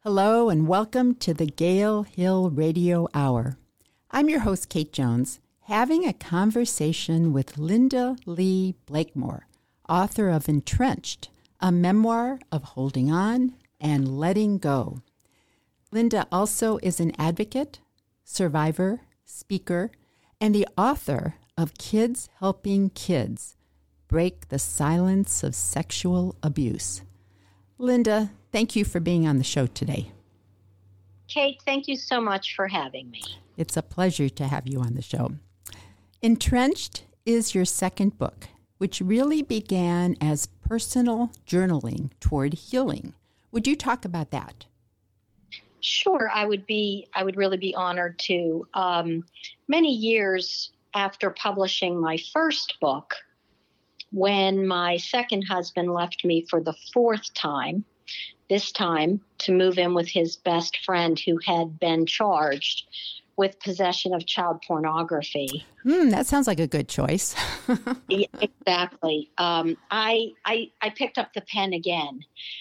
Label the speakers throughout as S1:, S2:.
S1: Hello and welcome to the Gale Hill Radio Hour. I'm your host, Kate Jones, having a conversation with Linda Lee Blakemore, author of Entrenched, a memoir of holding on and letting go. Linda also is an advocate, survivor, speaker, and the author of Kids Helping Kids Break the Silence of Sexual Abuse. Linda, thank you for being on the show today.
S2: Kate, thank you so much for having me.
S1: It's a pleasure to have you on the show. Entrenched is your second book, which really began as personal journaling toward healing. Would you talk about that?
S2: Sure, I would really be honored to. Many years after publishing my first book, when my second husband left me for the fourth time, this time to move in with his best friend who had been charged with possession of child pornography.
S1: That sounds like a good choice.
S2: Yeah, exactly. I picked up the pen again.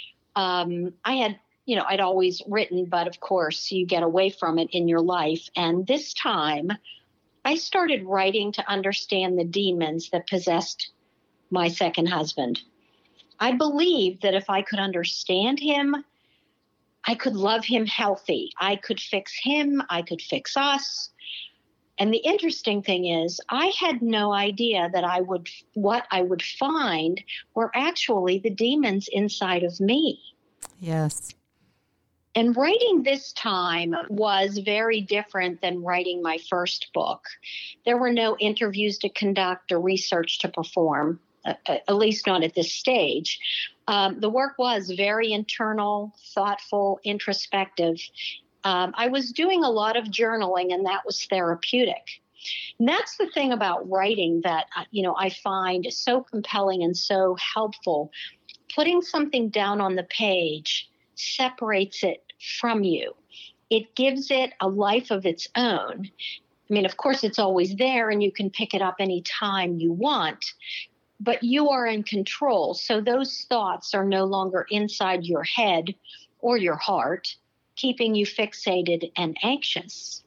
S2: I'd always written, but of course you get away from it in your life. And this time I started writing to understand the demons that possessed my second husband. I believed that if I could understand him, I could love him healthy. I could fix him. I could fix us. And the interesting thing is, I had no idea that what I would find were actually the demons inside of me.
S1: Yes.
S2: And writing this time was very different than writing my first book. There were no interviews to conduct or research to perform. At least not at this stage. The work was very internal, thoughtful, introspective. I was doing a lot of journaling, and that was therapeutic. And that's the thing about writing that, I find so compelling and so helpful. Putting something down on the page separates it from you. It gives it a life of its own. I mean, of course, it's always there, and you can pick it up anytime you want. But you are in control. So those thoughts are no longer inside your head or your heart, keeping you fixated and anxious.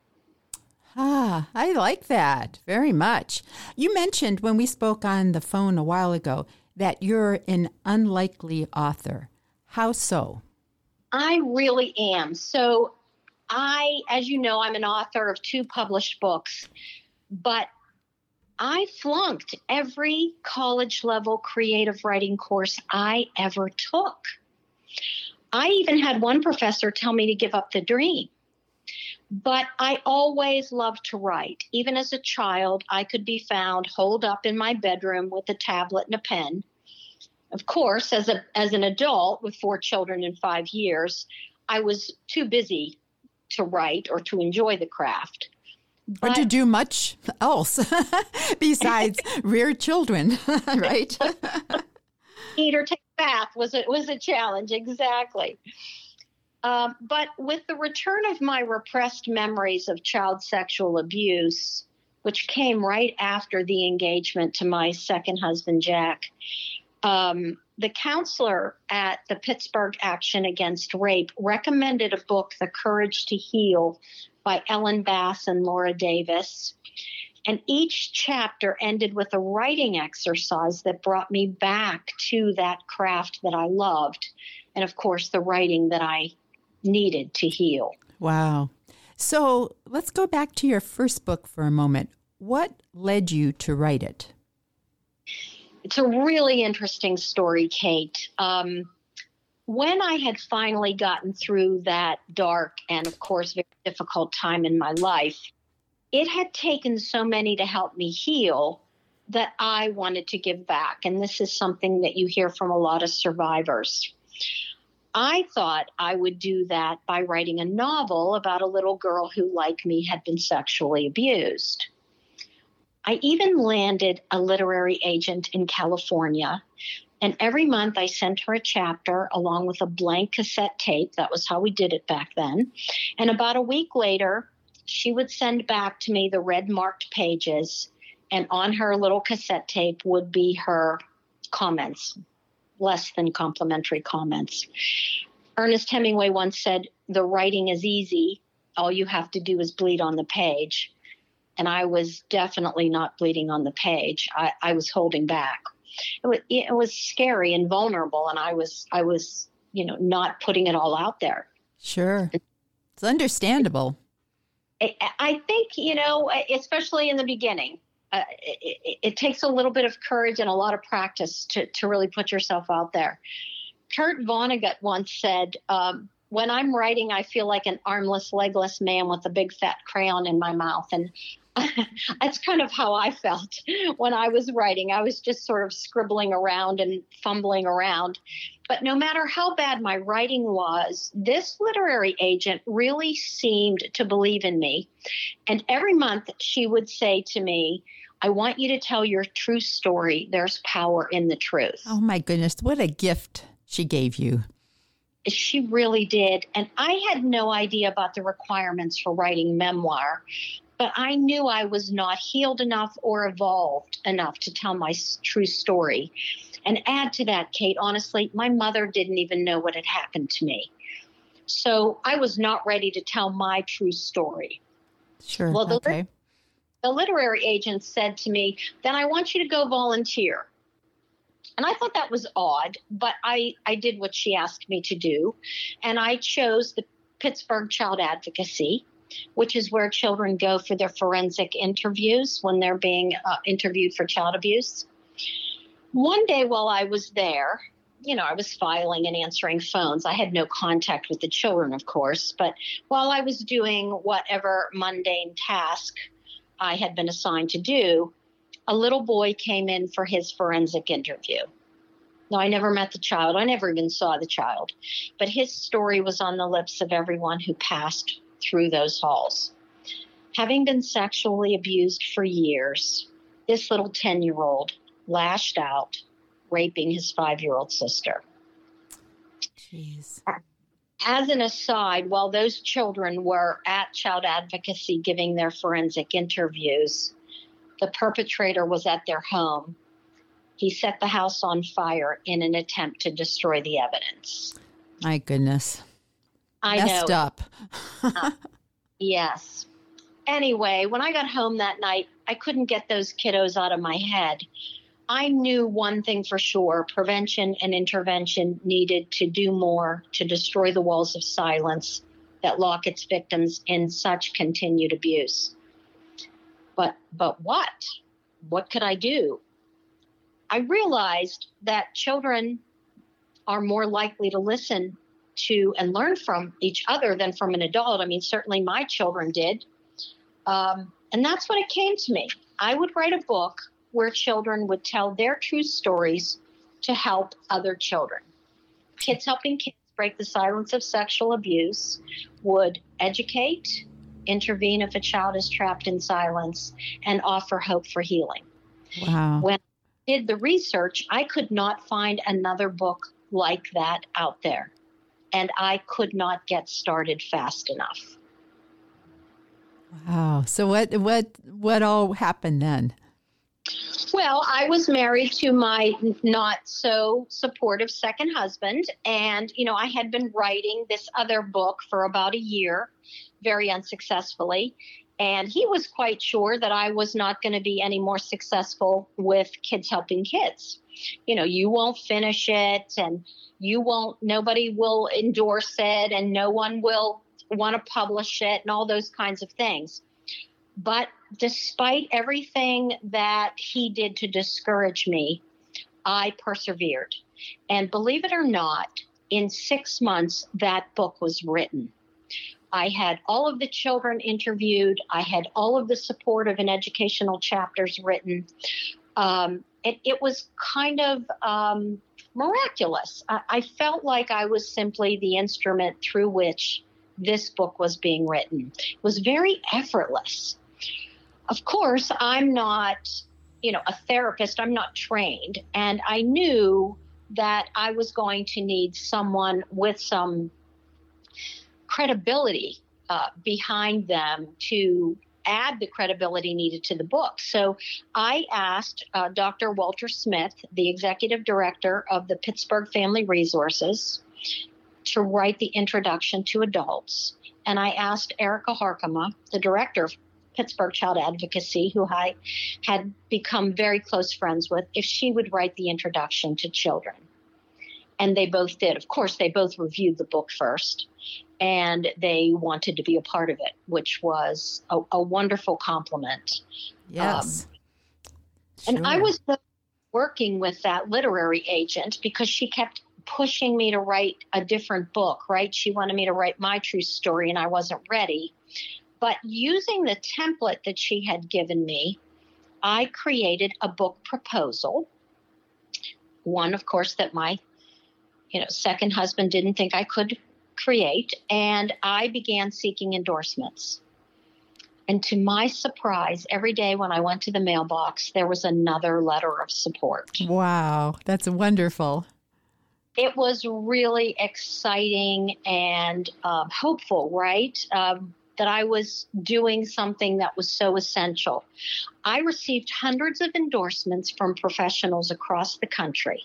S1: I like that very much. You mentioned when we spoke on the phone a while ago that you're an unlikely author. How so?
S2: I really am. So as you know, I'm an author of 2 published books, but I flunked every college-level creative writing course I ever took. I even had one professor tell me to give up the dream. But I always loved to write. Even as a child, I could be found holed up in my bedroom with a tablet and a pen. Of course, as an adult with 4 children in 5 years, I was too busy to write or to enjoy the craft.
S1: Or to do much else besides rear children, right?
S2: Eat or take a bath was a challenge, exactly. But with the return of my repressed memories of child sexual abuse, which came right after the engagement to my second husband, Jack, the counselor at the Pittsburgh Action Against Rape recommended a book, The Courage to Heal, by Ellen Bass and Laura Davis. And each chapter ended with a writing exercise that brought me back to that craft that I loved. And of course, the writing that I needed to heal.
S1: Wow. So let's go back to your first book for a moment. What led you to write it?
S2: It's a really interesting story, Kate. When I had finally gotten through that dark and, of course, very difficult time in my life, it had taken so many to help me heal that I wanted to give back. And this is something that you hear from a lot of survivors. I thought I would do that by writing a novel about a little girl who, like me, had been sexually abused. I even landed a literary agent in California. And every month I sent her a chapter along with a blank cassette tape. That was how we did it back then. And about a week later, she would send back to me the red marked pages. And on her little cassette tape would be her comments, less than complimentary comments. Ernest Hemingway once said, "The writing is easy. All you have to do is bleed on the page." And I was definitely not bleeding on the page. I was holding back. It was scary and vulnerable, and I was, not putting it all out there.
S1: Sure. It's understandable.
S2: I think, especially in the beginning, it takes a little bit of courage and a lot of practice to really put yourself out there. Kurt Vonnegut once said, when I'm writing, I feel like an armless, legless man with a big fat crayon in my mouth. And that's kind of how I felt when I was writing. I was just sort of scribbling around and fumbling around. But no matter how bad my writing was, this literary agent really seemed to believe in me. And every month she would say to me, "I want you to tell your true story. There's power in the truth."
S1: Oh, my goodness. What a gift she gave you.
S2: She really did. And I had no idea about the requirements for writing memoir, but I knew I was not healed enough or evolved enough to tell my true story. And add to that, Kate, honestly, my mother didn't even know what had happened to me. So I was not ready to tell my true story.
S1: Sure.
S2: Well,
S1: Okay.
S2: the literary agent said to me, "Then I want you to go volunteer." And I thought that was odd, but I did what she asked me to do. And I chose the Pittsburgh Child Advocacy, which is where children go for their forensic interviews when they're being interviewed for child abuse. One day while I was there, I was filing and answering phones. I had no contact with the children, of course, but while I was doing whatever mundane task I had been assigned to do, a little boy came in for his forensic interview. Now, I never met the child. I never even saw the child, but his story was on the lips of everyone who passed through those halls. Having been sexually abused for years, this little 10-year-old lashed out, raping his 5-year-old sister.
S1: Jeez.
S2: As an aside, while those children were at Child Advocacy giving their forensic interviews, the perpetrator was at their home. He set the house on fire in an attempt to destroy the evidence.
S1: My goodness.
S2: I
S1: Messed
S2: know.
S1: up.
S2: Yes. Anyway, when I got home that night, I couldn't get those kiddos out of my head. I knew one thing for sure: prevention and intervention needed to do more to destroy the walls of silence that lock its victims in such continued abuse. But what? What could I do? I realized that children are more likely to listen to and learn from each other than from an adult. I mean, certainly my children did. And that's when it came to me. I would write a book where children would tell their true stories to help other children. Kids Helping Kids Break the Silence of Sexual Abuse would educate, intervene if a child is trapped in silence, and offer hope for healing.
S1: Wow.
S2: When I did the research, I could not find another book like that out there, and I could not get started fast enough.
S1: Wow. So what all happened then?
S2: Well, I was married to my not so supportive second husband, and I had been writing this other book for about a year, very unsuccessfully. And he was quite sure that I was not going to be any more successful with Kids Helping Kids. You won't finish it, and nobody will endorse it, and no one will want to publish it, and all those kinds of things. But despite everything that he did to discourage me, I persevered. And believe it or not, in 6 months, that book was written. I had all of the children interviewed. I had all of the supportive and educational chapters written. It was kind of miraculous. I felt like I was simply the instrument through which this book was being written. It was very effortless. Of course, I'm not, a therapist. I'm not trained. And I knew that I was going to need someone with some credibility behind them to add the credibility needed to the book. So I asked Dr. Walter Smith, the executive director of the Pittsburgh Family Resources, to write the introduction to adults. And I asked Erica Harkema, the director of Pittsburgh Child Advocacy, who I had become very close friends with, if she would write the introduction to children. And they both did. Of course, they both reviewed the book first, and they wanted to be a part of it, which was a wonderful compliment.
S1: Yes.
S2: Sure. And I was working with that literary agent because she kept pushing me to write a different book, right? She wanted me to write my true story, and I wasn't ready. But using the template that she had given me, I created a book proposal. One, of course, that my second husband didn't think I could create. And I began seeking endorsements. And to my surprise, every day when I went to the mailbox, there was another letter of support.
S1: Wow, that's wonderful.
S2: It was really exciting and hopeful, right? That I was doing something that was so essential. I received hundreds of endorsements from professionals across the country.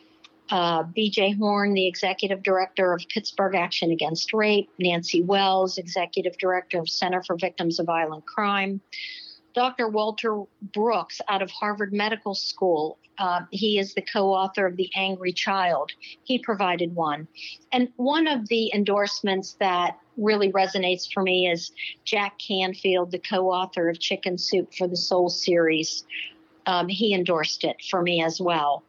S2: B.J. Horn, the executive director of Pittsburgh Action Against Rape, Nancy Wells, executive director of Center for Victims of Violent Crime, Dr. Walter Brooks out of Harvard Medical School. He is the co-author of The Angry Child. He provided one. And one of the endorsements that really resonates for me is Jack Canfield, the co-author of Chicken Soup for the Soul series. He endorsed it for me as well.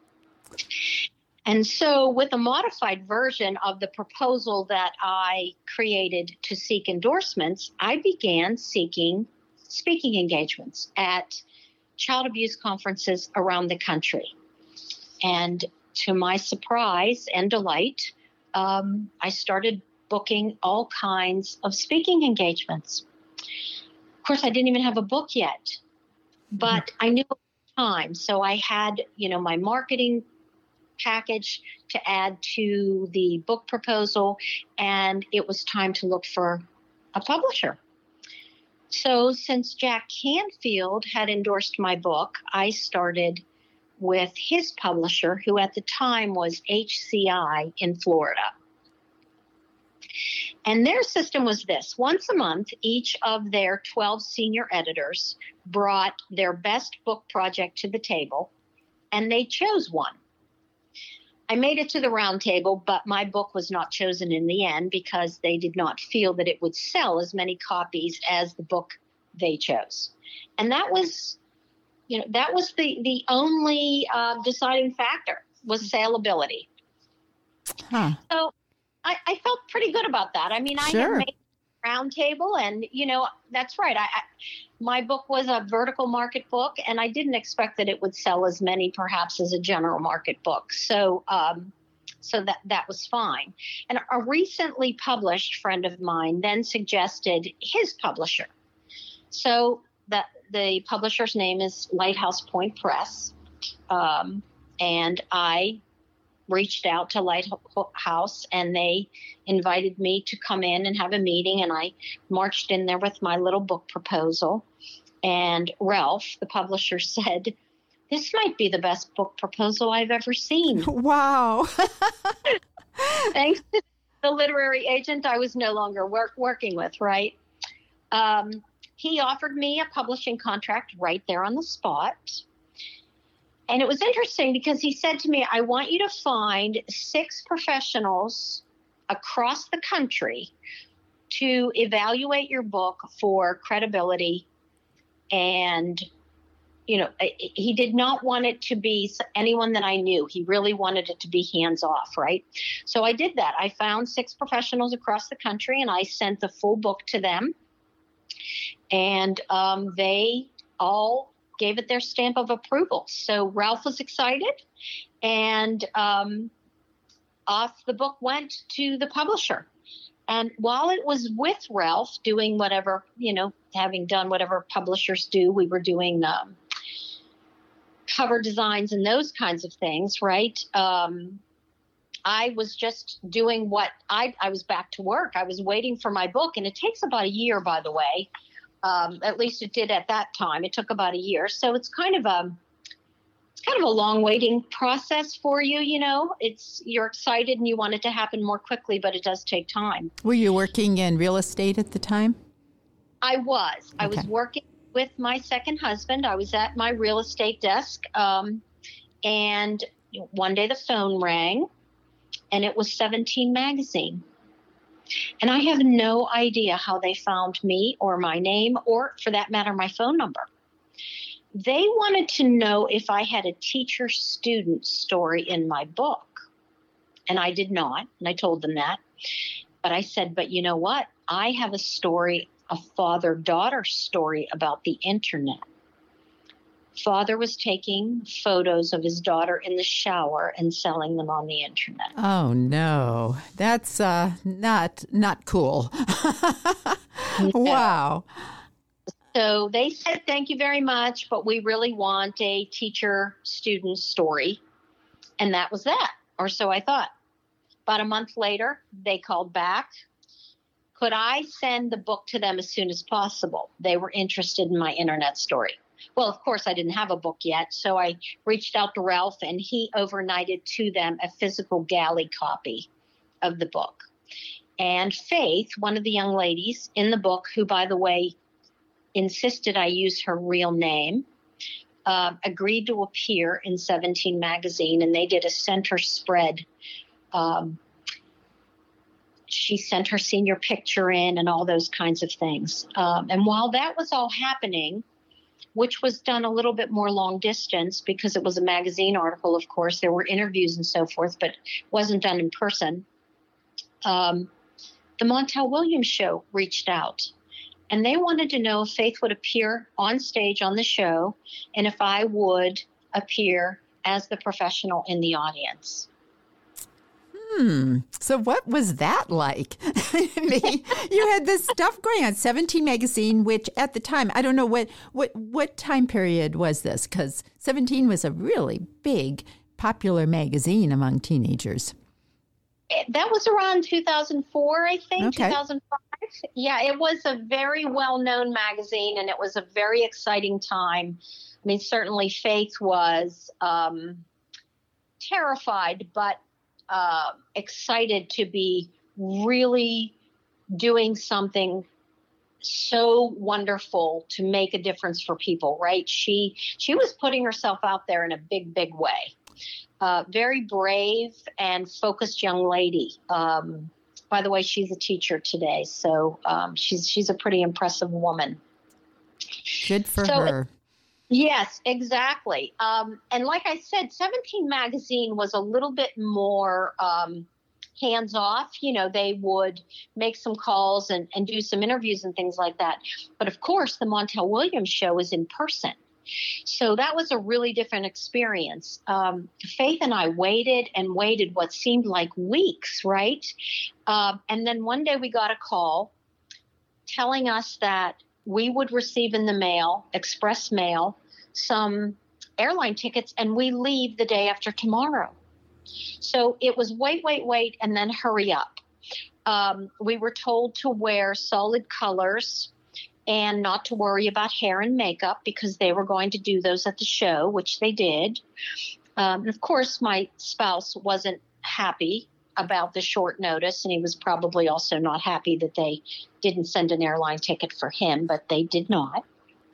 S2: And so with a modified version of the proposal that I created to seek endorsements, I began seeking speaking engagements at child abuse conferences around the country. And to my surprise and delight, I started booking all kinds of speaking engagements. Of course, I didn't even have a book yet, but I knew at the time. So I had, my marketing package to add to the book proposal, and it was time to look for a publisher. So since Jack Canfield had endorsed my book, I started with his publisher, who at the time was HCI in Florida. And their system was this. Once a month, each of their 12 senior editors brought their best book project to the table, and they chose one. I made it to the round table, but my book was not chosen in the end because they did not feel that it would sell as many copies as the book they chose. And that was, the only deciding factor was saleability.
S1: Huh.
S2: So I felt pretty good about that. I mean, I had made a round table, and, that's right. My book was a vertical market book, and I didn't expect that it would sell as many perhaps as a general market book. So that was fine. And a recently published friend of mine then suggested his publisher. So the publisher's name is Lighthouse Point Press. And I reached out to Lighthouse, and they invited me to come in and have a meeting. And I marched in there with my little book proposal. And Ralph, the publisher, said, "This might be the best book proposal I've ever seen."
S1: Wow.
S2: Thanks to the literary agent I was no longer working with, right? He offered me a publishing contract right there on the spot. And it was interesting because he said to me, "I want you to find 6 professionals across the country to evaluate your book for credibility." And, he did not want it to be anyone that I knew. He really wanted it to be hands off, right? So I did that. I found 6 professionals across the country, and I sent the full book to them. And they all gave it their stamp of approval. So Ralph was excited, and off the book went to the publisher. And while it was with Ralph doing whatever, having done whatever publishers do, we were doing cover designs and those kinds of things, right? I was just doing what I was back to work. I was waiting for my book, and it takes about a year, by the way. At least it did at that time. It took about a year. So it's kind of it's kind of a long waiting process for you. You're excited and you want it to happen more quickly, but it does take time.
S1: Were you working in real estate at the time?
S2: I was.
S1: Okay.
S2: I was working with my second husband. I was at my real estate desk. And one day the phone rang, and it was 17 Magazine. And I have no idea how they found me or my name or, for that matter, my phone number. They wanted to know if I had a teacher-student story in my book. And I did not, and I told them that. But I said, but you know what? I have a story, a father-daughter story about the internet. Father was taking photos of his daughter in the shower and selling them on the internet.
S1: Oh, no. That's not cool. Wow.
S2: So they said, thank you very much, but we really want a teacher-student story. And that was that, or so I thought. About a month later, they called back. Could I send the book to them as soon as possible? They were interested in my internet story. Well, of course, I didn't have a book yet, so I reached out to Ralph, and he overnighted to them a physical galley copy of the book. And Faith, one of the young ladies in the book, who, by the way, insisted I use her real name, agreed to appear in 17 Magazine, and they did a center spread. She sent her senior picture in and all those kinds of things. And while that was all happening, which was done a little bit more long distance because it was a magazine article, of course, there were interviews and so forth, but wasn't done in person, the Montel Williams show reached out. And they wanted to know if Faith would appear on stage on the show and if I would appear as the professional in the audience.
S1: So what was that like? You had this stuff going on, 17 Magazine, which at the time, I don't know what time period was this? Because 17 was a really big, popular magazine among teenagers.
S2: That was around 2004, I think,
S1: okay.
S2: 2005. Yeah, it was a very well-known magazine, and it was a very exciting time. I mean, certainly Faith was terrified, but excited to be really doing something so wonderful to make a difference for people, right? She was putting herself out there in a big, big way. Very brave and focused young lady. By the way, she's a teacher today, so she's a pretty impressive woman.
S1: Good for her.
S2: Yes, exactly. And like I said, 17 Magazine was a little bit more hands off. You know, they would make some calls and do some interviews and things like that. But of course, the Montel Williams show is in person. So that was a really different experience. Faith and I waited and waited what seemed like weeks, right? And then one day we got a call telling us that we would receive in the mail, express mail, some airline tickets, and we leave the day after tomorrow. So it was wait, and then hurry up. We were told to wear solid colors and not to worry about hair and makeup because they were going to do those at the show, which they did. And of course, my spouse wasn't happy about the short notice, and he was probably also not happy that they didn't send an airline ticket for him, but they did not.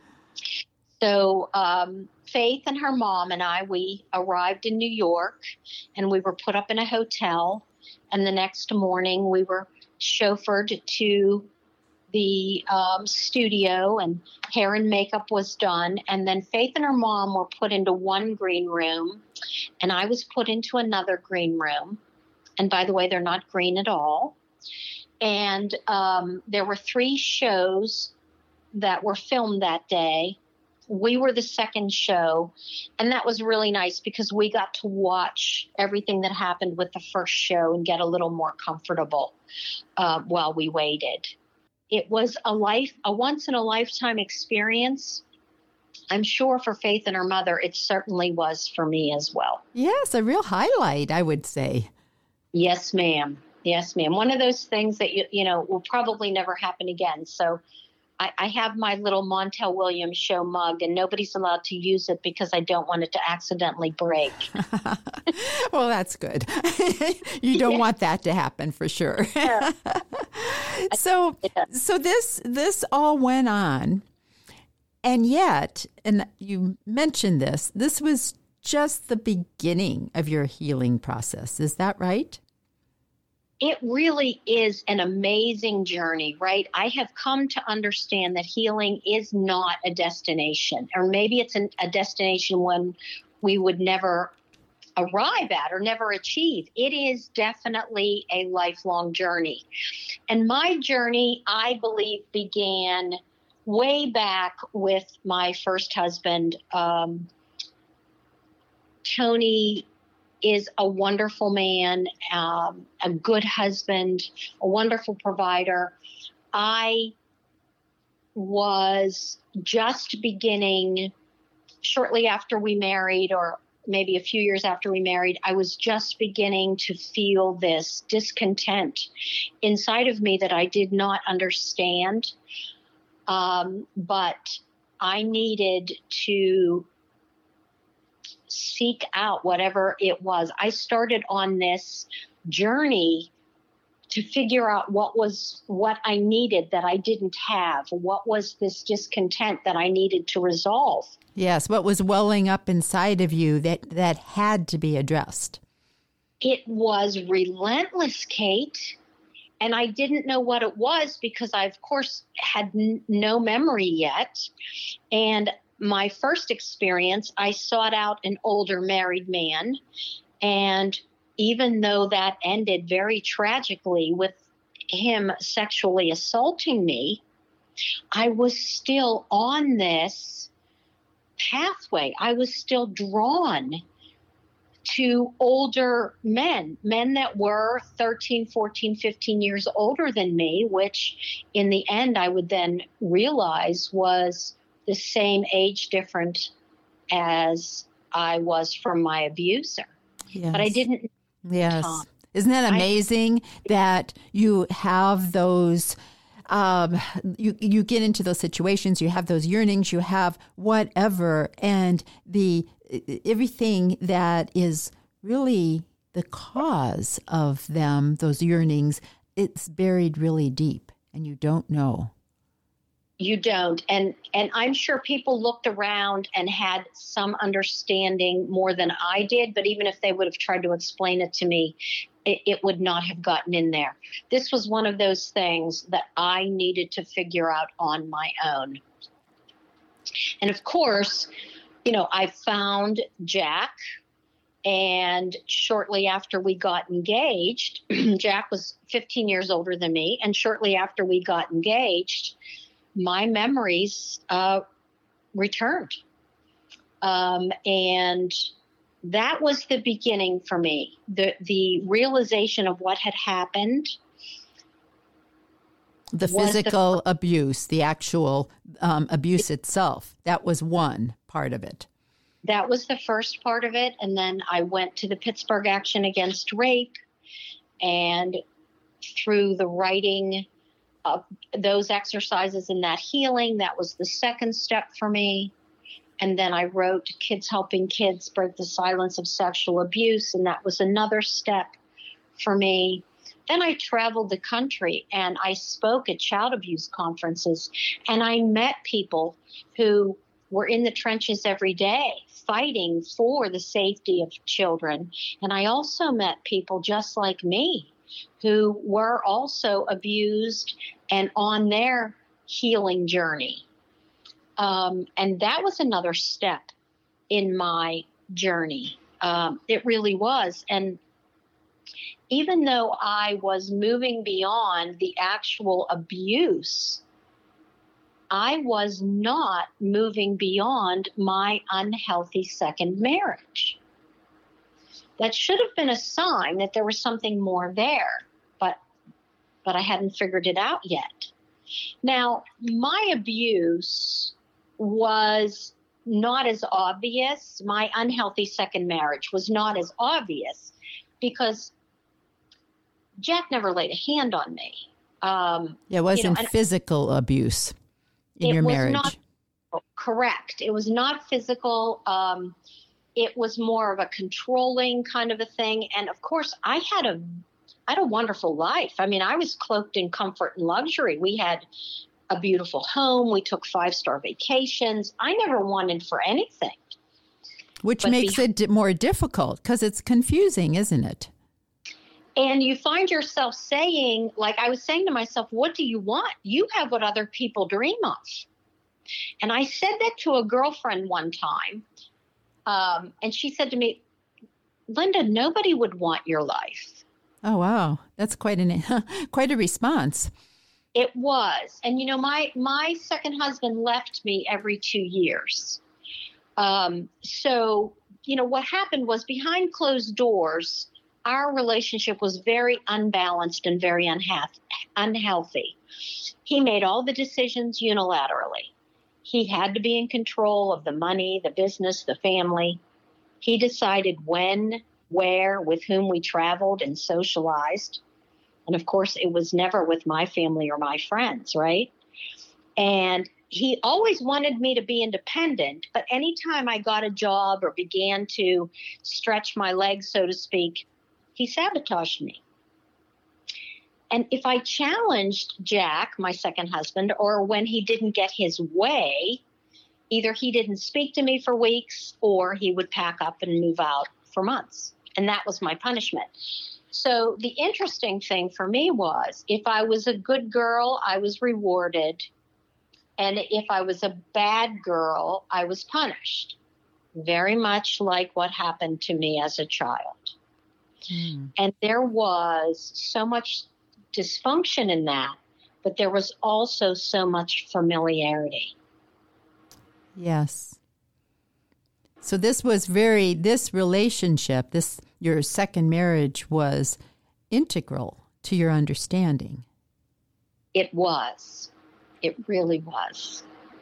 S2: So Faith and her mom and I, we arrived in New York, and we were put up in a hotel, and the next morning we were chauffeured to the studio, and hair and makeup was done. And then Faith and her mom were put into one green room, and I was put into another green room. And by the way, they're not green at all. And there were 3 shows that were filmed that day. We were the second show, and that was really nice because we got to watch everything that happened with the first show and get a little more comfortable while we waited. It was a once-in-a-lifetime experience. I'm sure for Faith and her mother, it certainly was for me as well.
S1: Yes, a real highlight, I would say.
S2: Yes, ma'am. Yes, ma'am. One of those things that, you know, will probably never happen again. So I have my little Montel Williams show mug, and nobody's allowed to use it because I don't want it to accidentally break.
S1: Well, that's good. You don't want that to happen for sure.
S2: Yeah.
S1: So this all went on, and yet, and you mentioned this was just the beginning of your healing process. Is that right?
S2: It really is an amazing journey, right? I have come to understand that healing is not a destination, or maybe it's a destination when we would never arrive at or never achieve. It is definitely a lifelong journey. And my journey, I believe, began way back with my first husband. Tony is a wonderful man, a good husband, a wonderful provider. I was just beginning, shortly after we married, or maybe a few years after we married, I was just beginning to feel this discontent inside of me that I did not understand. But I needed to seek out whatever it was. I started on this journey to figure out what I needed that I didn't have. What was this discontent that I needed to resolve?
S1: Yes, what was welling up inside of you that had to be addressed?
S2: It was relentless, Kate. And I didn't know what it was because I, of course, had no memory yet. And my first experience, I sought out an older married man. And even though that ended very tragically with him sexually assaulting me, I was still on this pathway. I was still drawn to older men that were 13, 14, 15 years older than me, which in the end I would then realize was the same age difference as I was from my abuser.
S1: Yes.
S2: But I didn't.
S1: Yes. Isn't that amazing that you have those, you get into those situations, you have those yearnings, you have whatever, and everything that is really the cause of them, those yearnings, it's buried really deep and you don't know.
S2: You don't. And I'm sure people looked around and had some understanding more than I did, but even if they would have tried to explain it to me, it would not have gotten in there. This was one of those things that I needed to figure out on my own. And of course, I found Jack, and shortly after we got engaged, Jack was 15 years older than me, and shortly after we got engaged, my memories returned. And that was the beginning for me, the realization of what had happened.
S1: The physical abuse, the actual abuse itself, that was one part of it.
S2: That was the first part of it. And then I went to the Pittsburgh Action Against Rape, and through the writing of those exercises and that healing, that was the second step for me. And then I wrote Kids Helping Kids Break the Silence of Sexual Abuse, and that was another step for me. Then I traveled the country and I spoke at child abuse conferences, and I met people who were in the trenches every day fighting for the safety of children. And I also met people just like me who were also abused and on their healing journey. And that was another step in my journey. It really was. And even though I was moving beyond the actual abuse, I was not moving beyond my unhealthy second marriage. That should have been a sign that there was something more there, but I hadn't figured it out yet. Now, my abuse was not as obvious. My unhealthy second marriage was not as obvious because Jack never laid a hand on me.
S1: It wasn't physical abuse. in your marriage.
S2: Not correct. It was not physical. It was more of a controlling kind of a thing. And of course, I had a wonderful life. I mean, I was cloaked in comfort and luxury. We had a beautiful home. We took 5-star vacations. I never wanted for anything.
S1: Which makes it more difficult because it's confusing, isn't it?
S2: And you find yourself saying, like I was saying to myself, what do you want? You have what other people dream of. And I said that to a girlfriend one time. And she said to me, Linda, nobody would want your life.
S1: Oh, wow. That's quite a response.
S2: It was. And, my second husband left me every 2 years. So, what happened was behind closed doors, our relationship was very unbalanced and very unhealthy. He made all the decisions unilaterally. He had to be in control of the money, the business, the family. He decided when, where, with whom we traveled and socialized. And of course, it was never with my family or my friends, right? And he always wanted me to be independent, but anytime I got a job or began to stretch my legs, so to speak, he sabotaged me. And if I challenged Jack, my second husband, or when he didn't get his way, either he didn't speak to me for weeks or he would pack up and move out for months. And that was my punishment. So the interesting thing for me was if I was a good girl, I was rewarded. And if I was a bad girl, I was punished. Very much like what happened to me as a child. And there was so much dysfunction in that, but there was also so much familiarity.
S1: Yes. So this relationship, your second marriage was integral to your understanding.
S2: It was. It really was.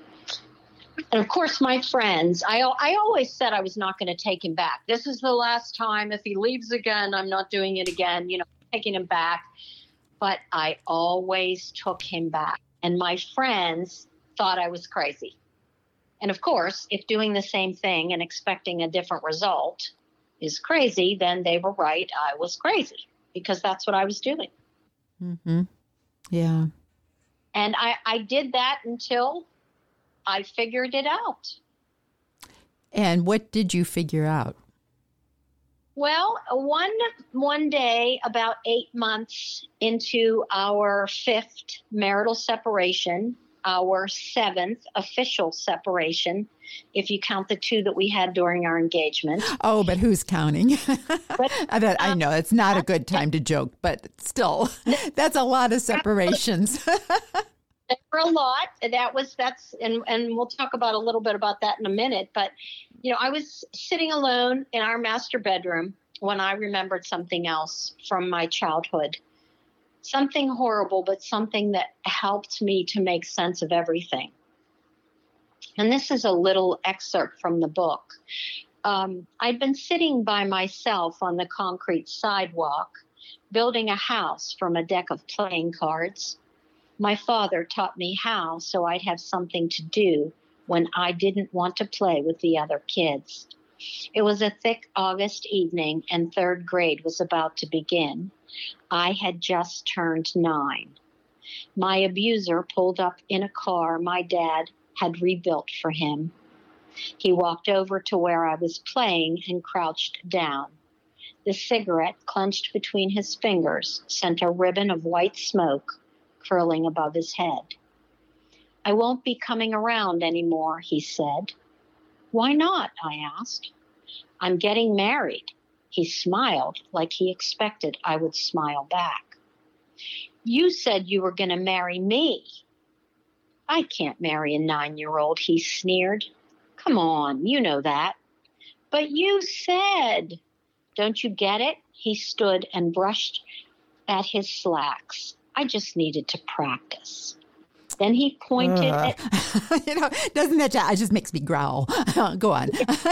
S2: And of course, my friends, I always said I was not going to take him back. This is the last time. If he leaves again, I'm not doing it again, taking him back. But I always took him back. And my friends thought I was crazy. And of course, if doing the same thing and expecting a different result is crazy, then they were right. I was crazy because that's what I was doing.
S1: Mm-hmm. Yeah.
S2: And I did that until I figured it out.
S1: And what did you figure out?
S2: Well, one day, about 8 months into our 5th marital separation, our 7th official separation, if you count the 2 that we had during our engagement.
S1: Oh, but who's counting? I know it's not a good time to joke, but still, that's a lot of separations.
S2: There were a lot. And we'll talk about a little bit about that in a minute. But, I was sitting alone in our master bedroom when I remembered something else from my childhood. Something horrible, but something that helped me to make sense of everything. And this is a little excerpt from the book. I'd been sitting by myself on the concrete sidewalk, building a house from a deck of playing cards. My father taught me how so I'd have something to do when I didn't want to play with the other kids. It was a thick August evening and 3rd grade was about to begin. I had just turned 9. My abuser pulled up in a car my dad had rebuilt for him. He walked over to where I was playing and crouched down. The cigarette clenched between his fingers sent a ribbon of white smoke curling above his head. I won't be coming around anymore, he said. Why not? I asked. I'm getting married. He smiled like he expected I would smile back. You said you were going to marry me. I can't marry a 9-year-old, he sneered. Come on, you know that. But you said. Don't you get it? He stood and brushed at his slacks. I just needed to practice. Then he pointed at...
S1: doesn't that just makes me growl? Go on.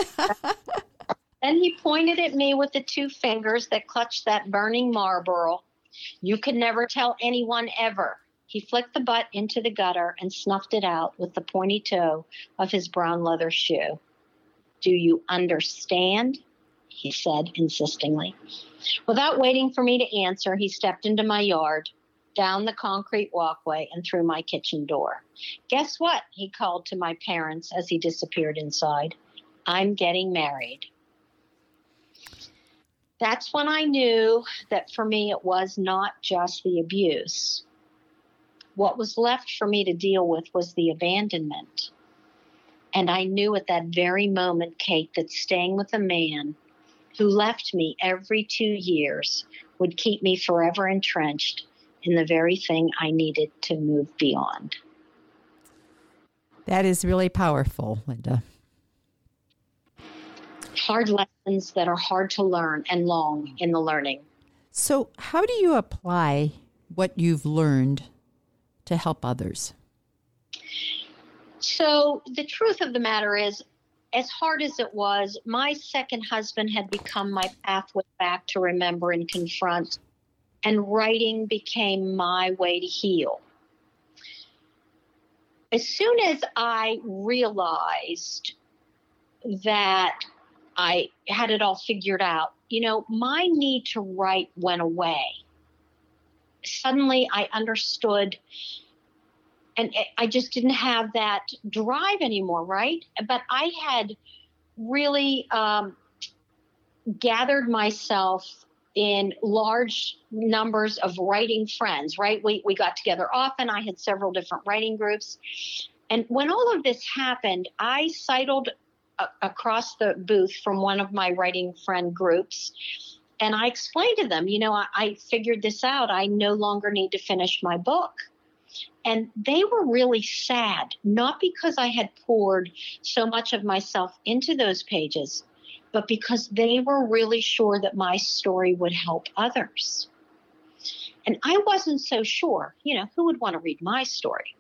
S2: Then he pointed at me with the 2 fingers that clutched that burning Marlboro. You could never tell anyone ever, He flicked the butt into the gutter and snuffed it out with the pointy toe of his brown leather shoe. Do you understand? He said insistingly. Without waiting for me to answer, he stepped into my yard, down the concrete walkway, and through my kitchen door. Guess what? He called to my parents as he disappeared inside. I'm getting married. That's when I knew that for me it was not just the abuse. What was left for me to deal with was the abandonment. And I knew at that very moment, Kate, that staying with a man who left me every 2 years would keep me forever entrenched in the very thing I needed to move beyond.
S1: That is really powerful, Linda.
S2: Hard lessons that are hard to learn and long in the learning.
S1: So how do you apply what you've learned to help others?
S2: So the truth of the matter is, as hard as it was, my second husband had become my pathway back to remember and confront, and writing became my way to heal. As soon as I realized that I had it all figured out, my need to write went away. Suddenly I understood, and I just didn't have that drive anymore, right? But I had really gathered myself in large numbers of writing friends, right? We got together often. I had several different writing groups. And when all of this happened, I sidled across the booth from one of my writing friend groups, and I explained to them, I figured this out. I no longer need to finish my book. And they were really sad, not because I had poured so much of myself into those pages, but because they were really sure that my story would help others. And I wasn't so sure, who would want to read my story?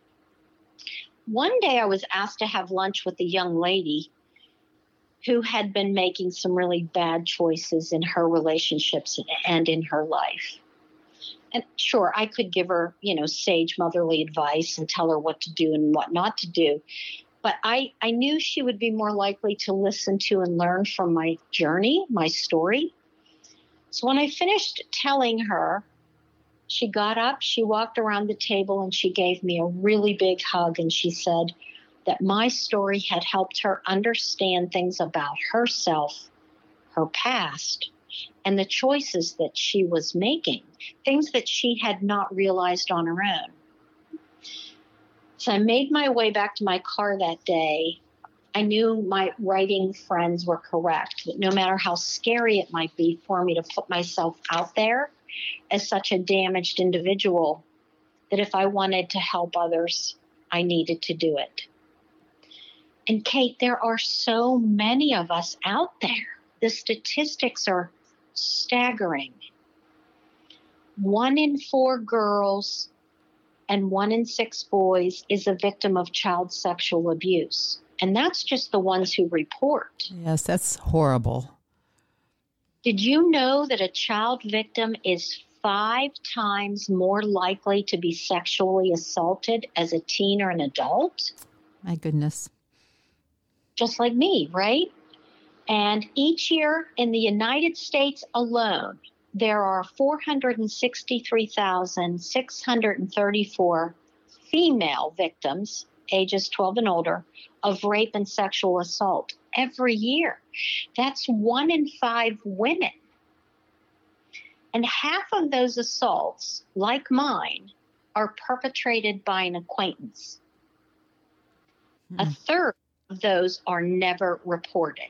S2: One day I was asked to have lunch with a young lady who had been making some really bad choices in her relationships and in her life. And sure, I could give her, sage motherly advice and tell her what to do and what not to do. But I knew she would be more likely to listen to and learn from my journey, my story. So when I finished telling her, she got up, she walked around the table, and she gave me a really big hug. And she said that my story had helped her understand things about herself, her past, and the choices that she was making, things that she had not realized on her own. So I made my way back to my car that day. I knew my writing friends were correct, that no matter how scary it might be for me to put myself out there as such a damaged individual, that if I wanted to help others, I needed to do it. And Kate, there are so many of us out there. The statistics are staggering. 1 in 4 girls and 1 in 6 boys is a victim of child sexual abuse. And that's just the ones who report.
S1: Yes, that's horrible.
S2: Did you know that a child victim is 5 times more likely to be sexually assaulted as a teen or an adult?
S1: My goodness.
S2: Just like me, right? And each year in the United States alone, there are 463,634 female victims, ages 12 and older, of rape and sexual assault every year. That's 1 in 5 women. And half of those assaults, like mine, are perpetrated by an acquaintance. A third of those are never reported.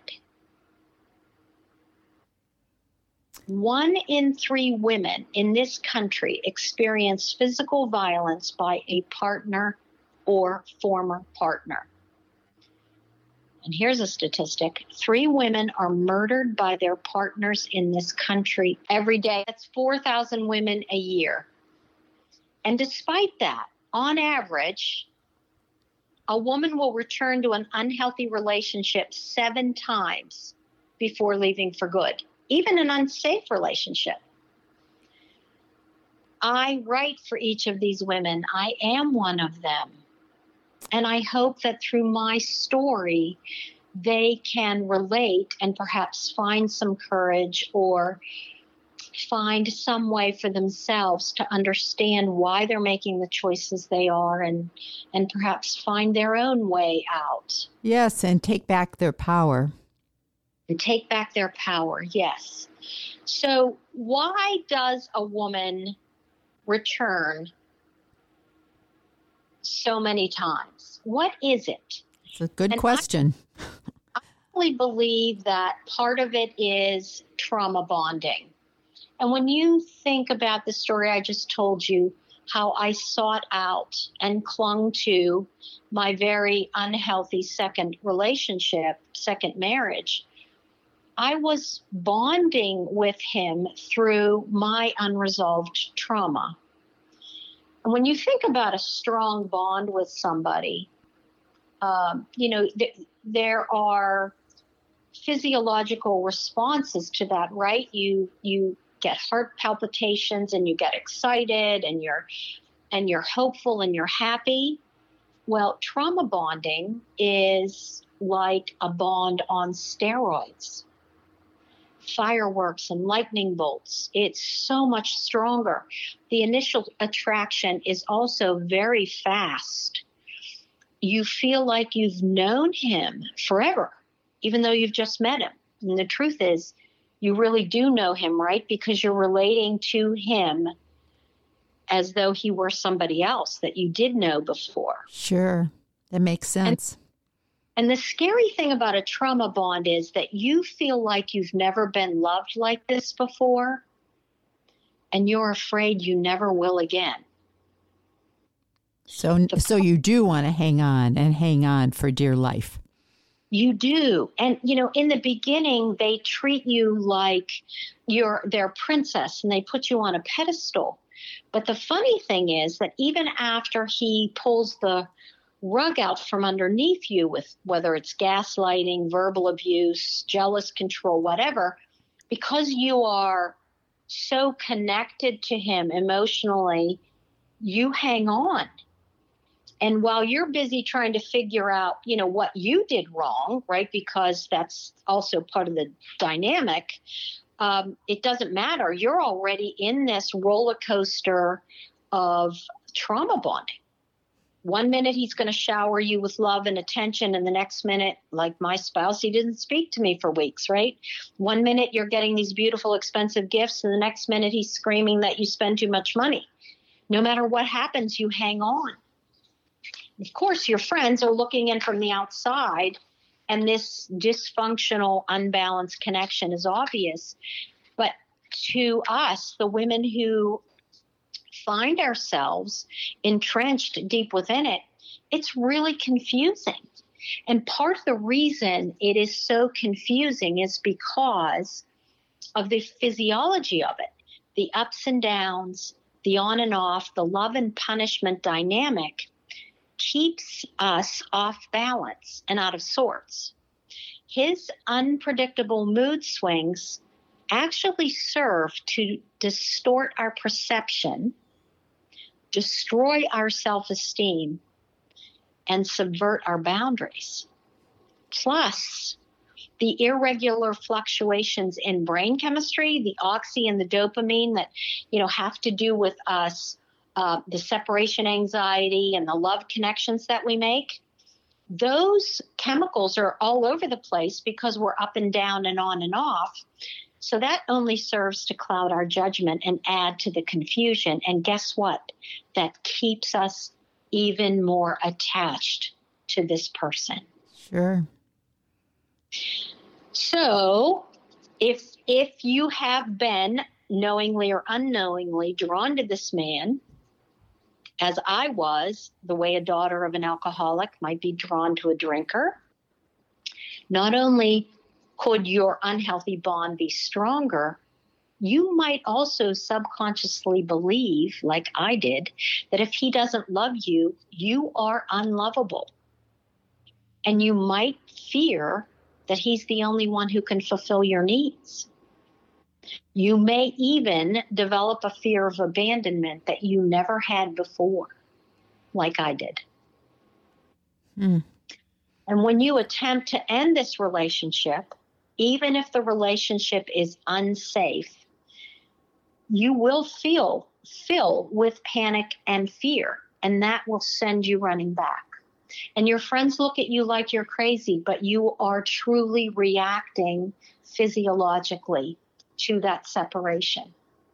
S2: 1 in 3 women in this country experience physical violence by a partner or former partner. And here's a statistic. 3 women are murdered by their partners in this country every day. That's 4,000 women a year. And despite that, on average, a woman will return to an unhealthy relationship 7 times before leaving for good, even an unsafe relationship. I write for each of these women. I am one of them. And I hope that through my story, they can relate and perhaps find some courage or find some way for themselves to understand why they're making the choices they are, and perhaps find their own way out.
S1: Yes, and take back their power.
S2: And take back their power, yes. So why does a woman return so many times? What is it?
S1: It's a good question.
S2: I really believe that part of it is trauma bonding. And when you think about the story I just told you, how I sought out and clung to my very unhealthy second relationship, second marriage, I was bonding with him through my unresolved trauma. And when you think about a strong bond with somebody, there are physiological responses to that, right? You get heart palpitations and you get excited and you're hopeful and you're happy. Well, trauma bonding is like a bond on steroids. Fireworks and lightning bolts. It's so much stronger. The initial attraction is also very fast. You feel like you've known him forever, even though you've just met him. And the truth is, you really do know him, right? Because you're relating to him as though he were somebody else that you did know before.
S1: Sure. That makes sense.
S2: And the scary thing about a trauma bond is that you feel like you've never been loved like this before, and you're afraid you never will again.
S1: So you do want to hang on for dear life.
S2: You do. And, in the beginning, they treat you like you're their princess and they put you on a pedestal. But the funny thing is that even after he pulls the rug out from underneath you with whether it's gaslighting, verbal abuse, jealous control, whatever, because you are so connected to him emotionally, you hang on. And while you're busy trying to figure out, what you did wrong, right, because that's also part of the dynamic, it doesn't matter. You're already in this roller coaster of trauma bonding. 1 minute he's going to shower you with love and attention, and the next minute, like my spouse, he didn't speak to me for weeks, right? 1 minute you're getting these beautiful, expensive gifts, and the next minute he's screaming that you spend too much money. No matter what happens, you hang on. Of course, your friends are looking in from the outside, and this dysfunctional, unbalanced connection is obvious. But to us, the women who find ourselves entrenched deep within it, it's really confusing. And part of the reason it is so confusing is because of the physiology of it, the ups and downs, the on and off, the love and punishment dynamic keeps us off balance and out of sorts. His unpredictable mood swings actually serve to distort our perception, destroy our self-esteem, and subvert our boundaries. Plus, the irregular fluctuations in brain chemistry, the oxy and the dopamine that, have to do with us, the separation anxiety and the love connections that we make, those chemicals are all over the place because we're up and down and on and off. So that only serves to cloud our judgment and add to the confusion. And guess what? That keeps us even more attached to this person.
S1: Sure.
S2: So if you have been knowingly or unknowingly drawn to this man, as I was, the way a daughter of an alcoholic might be drawn to a drinker, not only could your unhealthy bond be stronger, you might also subconsciously believe, like I did, that if he doesn't love you, you are unlovable. And you might fear that he's the only one who can fulfill your needs. You may even develop a fear of abandonment that you never had before, like I did.
S1: Mm.
S2: And when you attempt to end this relationship, even if the relationship is unsafe, you will fill with panic and fear, and that will send you running back. And your friends look at you like you're crazy, but you are truly reacting physiologically to that separation.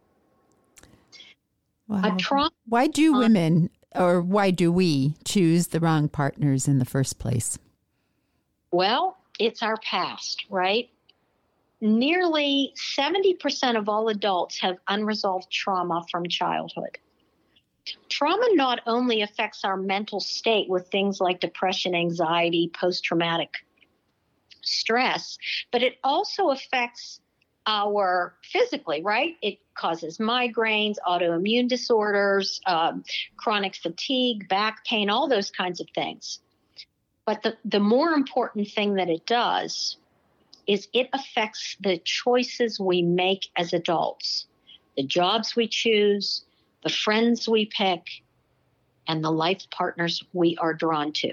S1: Wow. Why do women, or why do we choose the wrong partners in the first place?
S2: Well, it's our past, right? Nearly 70% of all adults have unresolved trauma from childhood. Trauma not only affects our mental state with things like depression, anxiety, post-traumatic stress, but it also affects our physically, right? It causes migraines, autoimmune disorders, chronic fatigue, back pain, all those kinds of things. But the more important thing that it does is it affects the choices we make as adults, the jobs we choose, the friends we pick, and the life partners we are drawn to.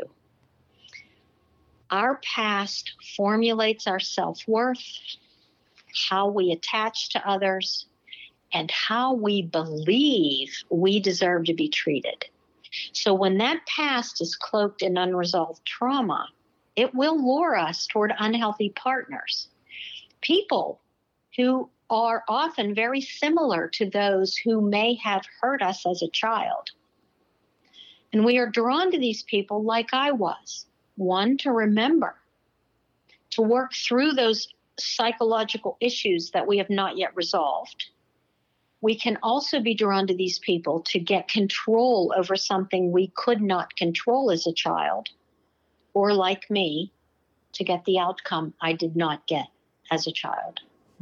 S2: Our past formulates our self-worth, how we attach to others, and how we believe we deserve to be treated. So when that past is cloaked in unresolved trauma, it will lure us toward unhealthy partners, people who are often very similar to those who may have hurt us as a child. And we are drawn to these people like I was. One, to remember, to work through those psychological issues that we have not yet resolved. We can also be drawn to these people to get control over something we could not control as a child, or like me, to get the outcome I did not get as a child.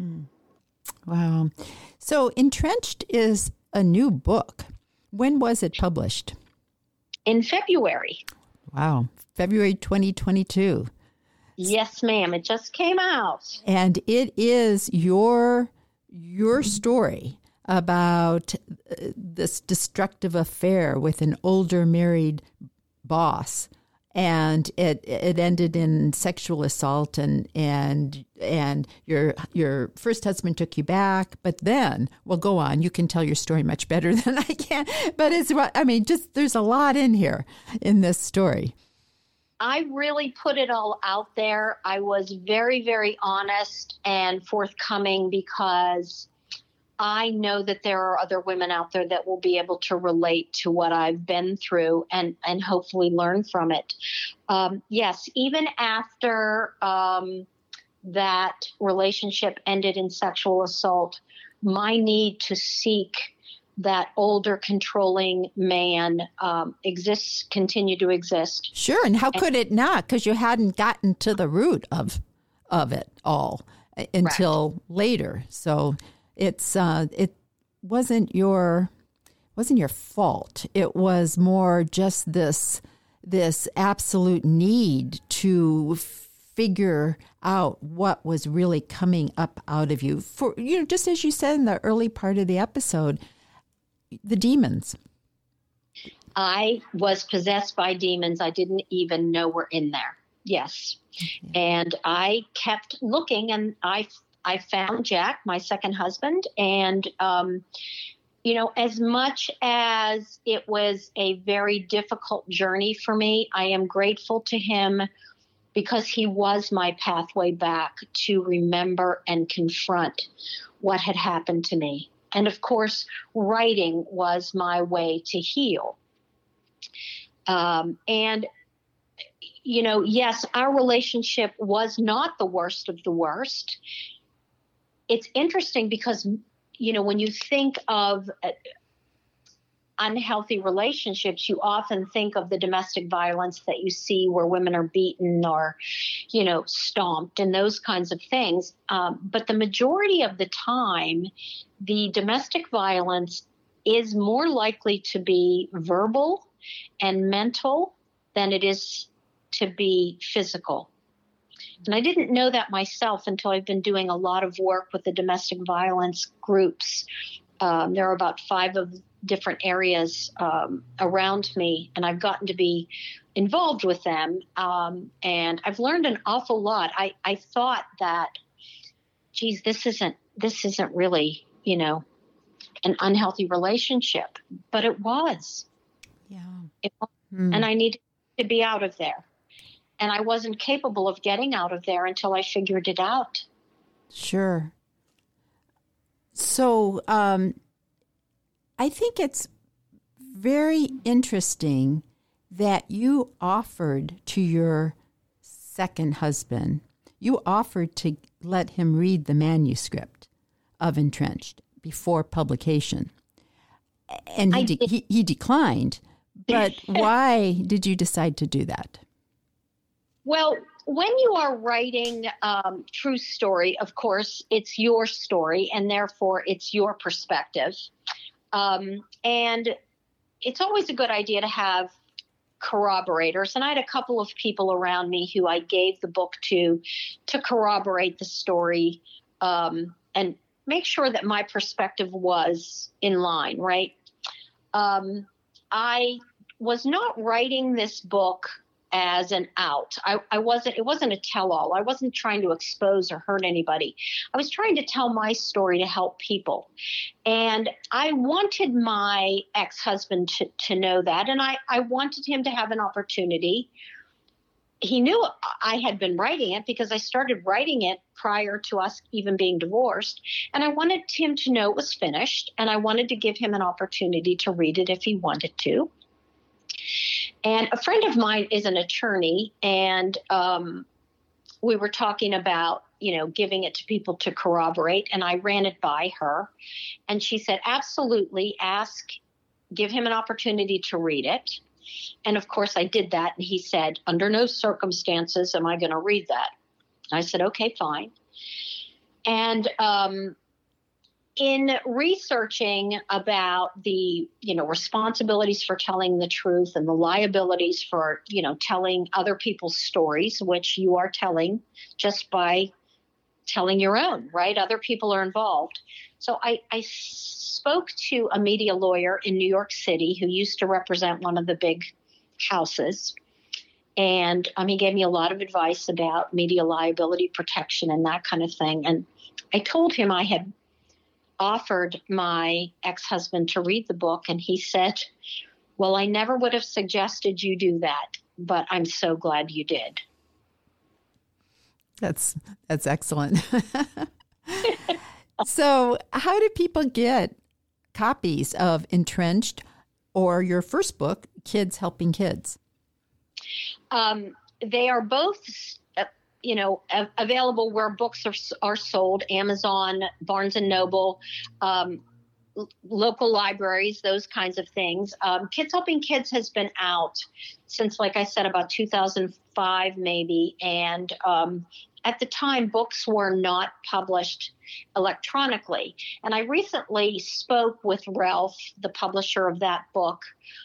S1: Wow. So Entrenched is a new book. When was it published?
S2: In February.
S1: Wow. February 2022.
S2: Yes, ma'am. It just came out.
S1: And it is your story about this destructive affair with an older married boss. And it ended in sexual assault, and your first husband took you back. But then, well, go on. You can tell your story much better than I can. But there's a lot in here in this story.
S2: I really put it all out there. I was very, very honest and forthcoming because I know that there are other women out there that will be able to relate to what I've been through and hopefully learn from it. Yes, even after that relationship ended in sexual assault, my need to seek that older controlling man continued to exist.
S1: Sure, and how could it not? Because you hadn't gotten to the root of it all until later. So it wasn't your fault. It was more just this absolute need to figure out what was really coming up out of you. For just as you said in the early part of the episode, the demons.
S2: I was possessed by demons I didn't even know were in there. Yes. Mm-hmm. And I kept looking, and I found Jack, my second husband. And, as much as it was a very difficult journey for me, I am grateful to him because he was my pathway back to remember and confront what had happened to me. And of course, writing was my way to heal. Yes, our relationship was not the worst of the worst. It's interesting because, when you think of unhealthy relationships, you often think of the domestic violence that you see where women are beaten or, stomped and those kinds of things. But the majority of the time, the domestic violence is more likely to be verbal and mental than it is to be physical. And I didn't know that myself until I've been doing a lot of work with the domestic violence groups. There are about 5 of different areas around me, and I've gotten to be involved with them. And I've learned an awful lot. I thought that, geez, this isn't really, an unhealthy relationship, but it was.
S1: Yeah.
S2: And I needed to be out of there. And I wasn't capable of getting out of there until I figured it out.
S1: Sure. So I think it's very interesting that you offered to your second husband, you offered to let him read the manuscript of Entrenched before publication. And he declined. But why did you decide to do that?
S2: Well, when you are writing true story, of course, it's your story, and therefore it's your perspective. And it's always a good idea to have corroborators. And I had a couple of people around me who I gave the book to corroborate the story and make sure that my perspective was in line, right? I was not writing this book as an out. It wasn't a tell-all. I wasn't trying to expose or hurt anybody. I was trying to tell my story to help people. And I wanted my ex-husband to know that. And I wanted him to have an opportunity. He knew I had been writing it because I started writing it prior to us even being divorced. And I wanted him to know it was finished. And I wanted to give him an opportunity to read it if he wanted to. And a friend of mine is an attorney, and we were talking about, giving it to people to corroborate, and I ran it by her. And she said, absolutely, give him an opportunity to read it. And of course I did that. And he said, under no circumstances am I going to read that. I said, okay, fine. And in researching about the, responsibilities for telling the truth and the liabilities for, telling other people's stories, which you are telling just by telling your own, right? Other people are involved. So I spoke to a media lawyer in New York City who used to represent one of the big houses. And he gave me a lot of advice about media liability protection and that kind of thing. And I told him I had offered my ex-husband to read the book, and he said, well, I never would have suggested you do that, but I'm so glad you did.
S1: That's excellent. So how do people get copies of Entrenched or your first book, Kids Helping Kids?
S2: They are both available where books are sold, Amazon, Barnes & Noble, local libraries, those kinds of things. Kids Helping Kids has been out since, like I said, about 2005 maybe. And at the time, books were not published electronically. And I recently spoke with Ralph, the publisher of that book.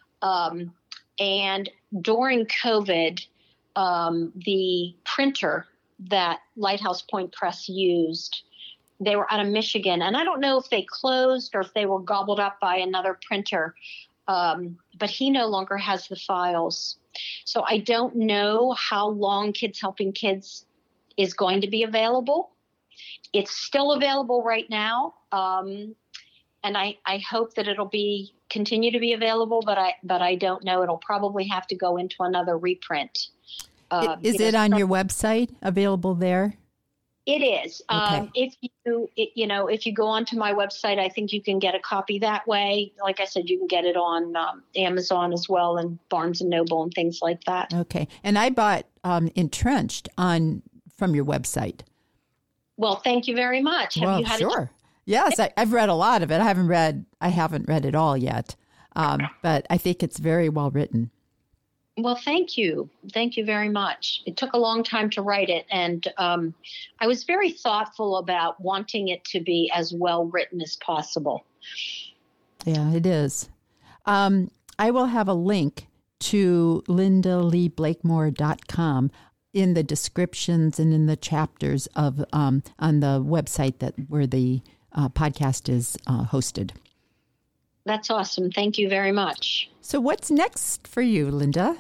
S2: And during COVID, the printer that Lighthouse Point Press used, they were out of Michigan. And I don't know if they closed or if they were gobbled up by another printer, but he no longer has the files. So I don't know how long Kids Helping Kids is going to be available. It's still available right now. And I hope that it'll continue to be available, but I don't know. It'll probably have to go into another reprint.
S1: Is it on your website, available there?
S2: It is.
S1: Okay.
S2: If you go onto my website, I think you can get a copy that way. Like I said, you can get it on Amazon as well, and Barnes & Noble and things like that.
S1: Okay. And I bought Entrenched from your website.
S2: Well, thank you very much. Have you had
S1: sure. Yes, I've read a lot of it. I haven't read it all yet, but I think it's very well written.
S2: Well, thank you. Thank you very much. It took a long time to write it, and I was very thoughtful about wanting it to be as well written as possible.
S1: Yeah, it is. I will have a link to LindaLeeBlakemore.com in the descriptions and in the chapters of on the website where the podcast is hosted.
S2: That's awesome. Thank you very much.
S1: So what's next for you, Linda?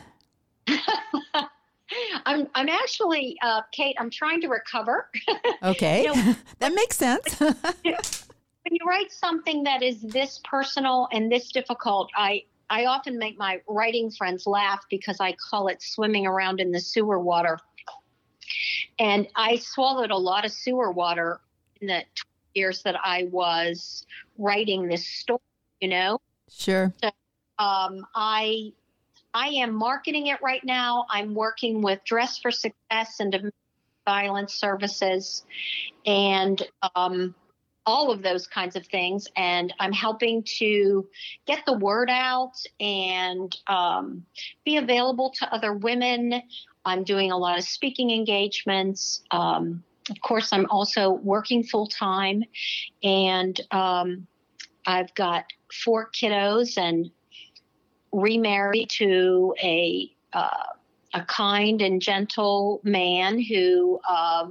S2: I'm actually, Kate, I'm trying to recover.
S1: Okay. That makes sense.
S2: When you write something that is this personal and this difficult, I often make my writing friends laugh because I call it swimming around in the sewer water. And I swallowed a lot of sewer water in the 20 years that I was writing this story,
S1: Sure.
S2: So I am marketing it right now. I'm working with Dress for Success and Domestic Violence Services and all of those kinds of things. And I'm helping to get the word out and be available to other women. I'm doing a lot of speaking engagements. Of course, I'm also working full time, and I've got 4 kiddos and remarried to a kind and gentle man who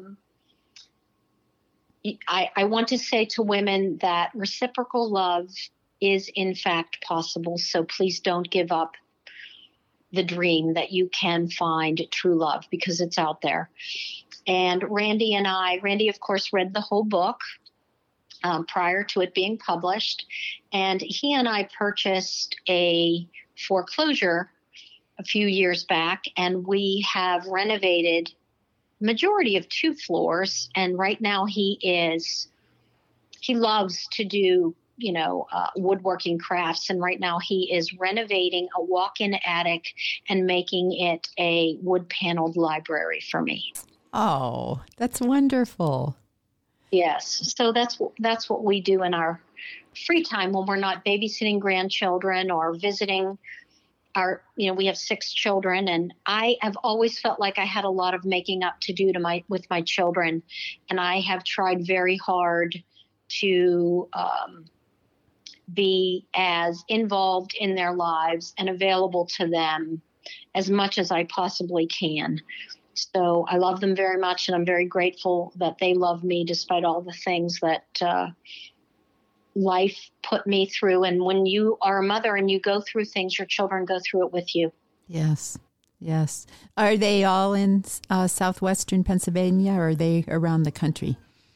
S2: I want to say to women that reciprocal love is in fact possible. So please don't give up the dream that you can find true love, because it's out there. And Randy, of course, read the whole book prior to it being published. And he and I purchased a foreclosure a few years back, and we have renovated majority of 2 floors. And right now he loves to do, woodworking crafts. And right now he is renovating a walk-in attic and making it a wood paneled library for me.
S1: Oh, that's wonderful.
S2: Yes. So that's what we do in our free time when we're not babysitting grandchildren or visiting we have 6 children, and I have always felt like I had a lot of making up to do with my children. And I have tried very hard to be as involved in their lives and available to them as much as I possibly can. So I love them very much, and I'm very grateful that they love me despite all the things that life put me through. And when you are a mother and you go through things, your children go through it with you.
S1: Yes. Yes. Are they all in southwestern Pennsylvania, or are they around the country?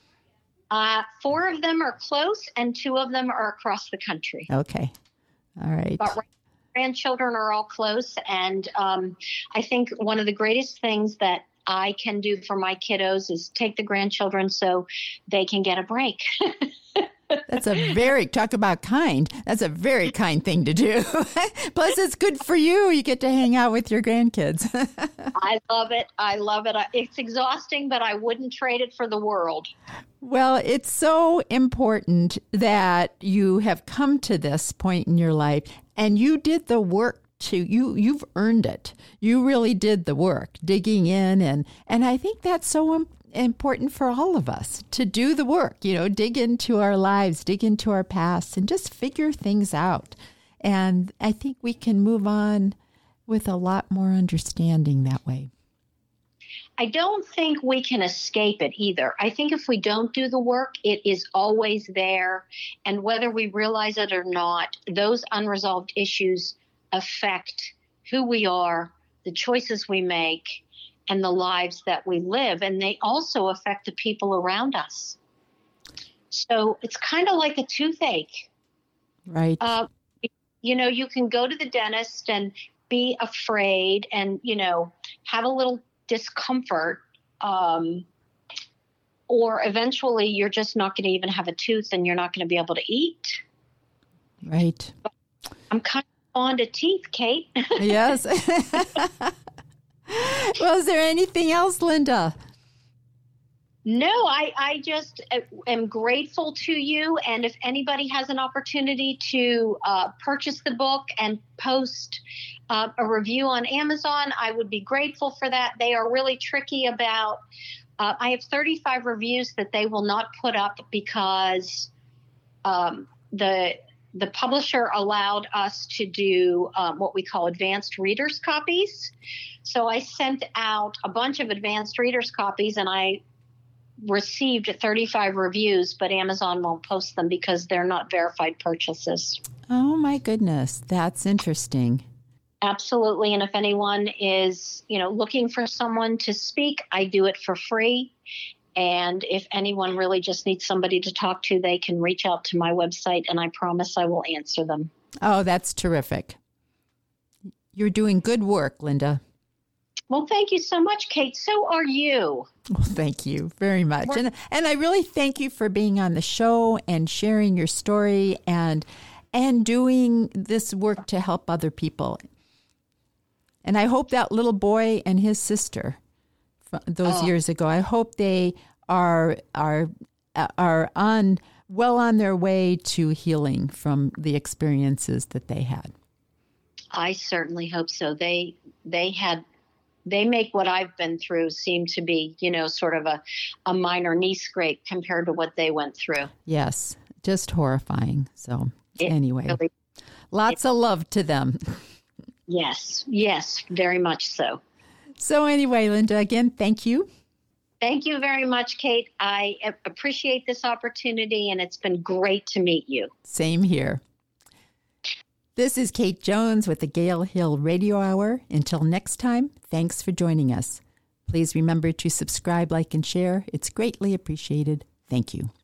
S2: 4 of them are close and 2 of them are across the country.
S1: Okay. All right.
S2: But grandchildren are all close. And I think one of the greatest things that I can do for my kiddos is take the grandchildren so they can get a break.
S1: That's talk about kind. That's a very kind thing to do. Plus, it's good for you. You get to hang out with your grandkids.
S2: I love it. It's exhausting, but I wouldn't trade it for the world.
S1: Well, it's so important that you have come to this point in your life and you did the work. You've earned it. You really did the work, digging in. And I think that's so important for all of us to do the work, dig into our lives, dig into our past, and just figure things out. And I think we can move on with a lot more understanding that way.
S2: I don't think we can escape it either. I think if we don't do the work, it is always there. And whether we realize it or not, those unresolved issues affect who we are, the choices we make, and the lives that we live. And they also affect the people around us. So it's kind of like a toothache.
S1: Right.
S2: You can go to the dentist and be afraid and, have a little discomfort, or eventually you're just not going to even have a tooth and you're not going to be able to eat.
S1: Right.
S2: But I'm kind of fond of teeth, Kate.
S1: Yes. Well, is there anything else, Linda?
S2: No, I just am grateful to you. And if anybody has an opportunity to purchase the book and post a review on Amazon, I would be grateful for that. They are really tricky about, I have 35 reviews that they will not put up because the the publisher allowed us to do what we call advanced readers copies. So I sent out a bunch of advanced readers copies, and I received 35 reviews, but Amazon won't post them because they're not verified purchases.
S1: Oh, my goodness. That's interesting.
S2: Absolutely. And if anyone is, looking for someone to speak, I do it for free. And if anyone really just needs somebody to talk to, they can reach out to my website, and I promise I will answer them.
S1: Oh, that's terrific. You're doing good work, Linda.
S2: Well, thank you so much, Kate. So are you.
S1: Well, thank you very much. And I really thank you for being on the show and sharing your story and doing this work to help other people. And I hope that little boy and his sister those years ago, I hope they are on their way to healing from the experiences that they had.
S2: I certainly hope so. They make what I've been through seem to be, sort of a minor knee scrape compared to what they went through.
S1: Yes, just horrifying. So anyway,
S2: really,
S1: lots of love to them.
S2: Yes, very much so.
S1: So anyway, Linda, again, thank you.
S2: Thank you very much, Kate. I appreciate this opportunity, and it's been great to meet you.
S1: Same here. This is Kate Jones with the Gale Hill Radio Hour. Until next time, thanks for joining us. Please remember to subscribe, like, and share. It's greatly appreciated. Thank you.